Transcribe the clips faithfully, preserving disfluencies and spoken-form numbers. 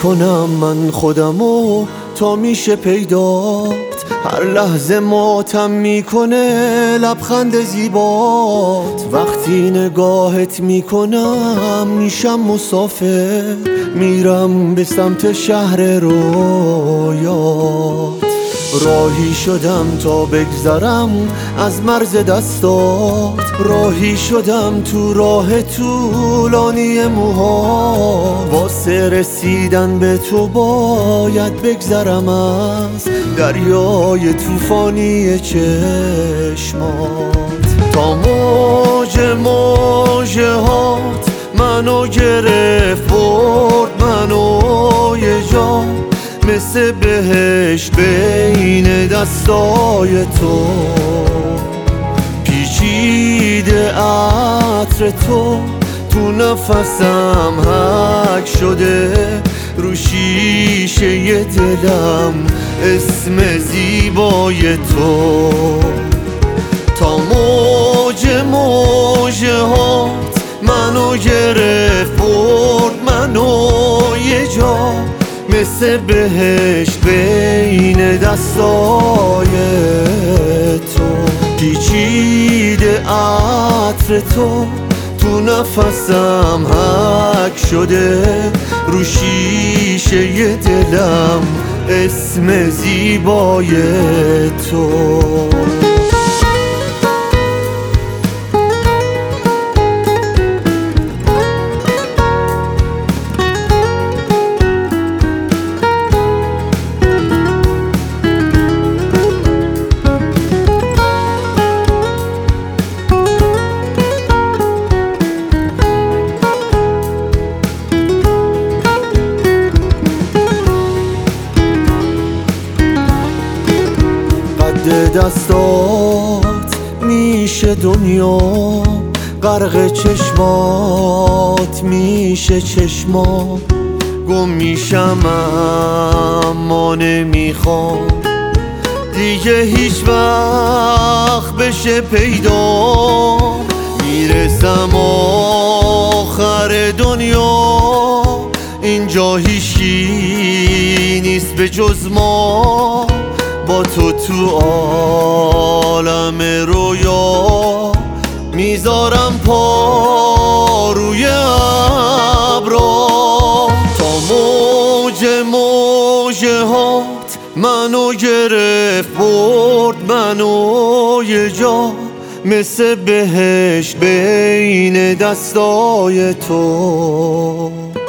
میکنم من خودمو تا میشه پیدات، هر لحظه ماتم میکنه لبخند زیبات. وقتی نگاهت میکنم میشم مسافر، میرم به سمت شهر رویات. راهی شدم تا بگذرم از مرز دستات، راهی شدم تو راه طولانی موها. واسه رسیدن به تو باید بگذرم از دریای طوفانی چشمات. تا موج موجه هات منو گرفت برد منو یه جا، مثل بهشت بین دستای تو. پیچیده عطر تو تو نفسم حک شده، رو شیشه دلم اسم زیبای تو. تا موج موجه هات منو گرفت برد منو یه جا، مثل بهشت بین دستای تو. پیچیده عطر تو تو نفسم حک شده، رو شیشه دلم اسم زیبای تو. دستات میشه دنیا، غرق چشمات میشه چشما. گم میشم اما نمیخوام دیگه هیچ وقت بشه پیدا. میرسم آخر دنیا، اینجا هیچی نیست به جز ما. با تو تو عالم رویا، میذارم پا روی ابرا. تا موج موجه هات منو گرفت برد منو یه جا، مثل بهشت بین دستای تو.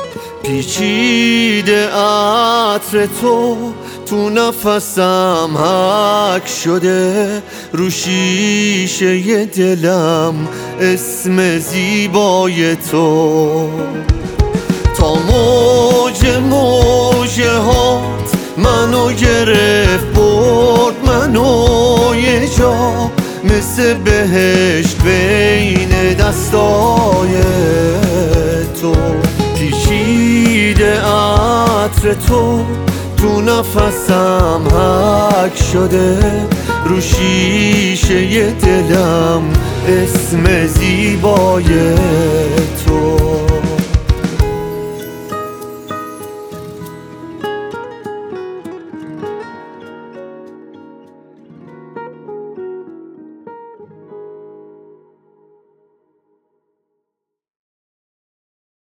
پیچیده عطر تو تو نفسم حک شده، رو شیشه دلم اسم زیبای تو. تا موج موجه هات منو گرفت برد منو یه جا، مثل بهشت بین دستای تو. پیچیده عطر تو تو نفسم حک شده، رو شیشه دلم اسم زیبای تو.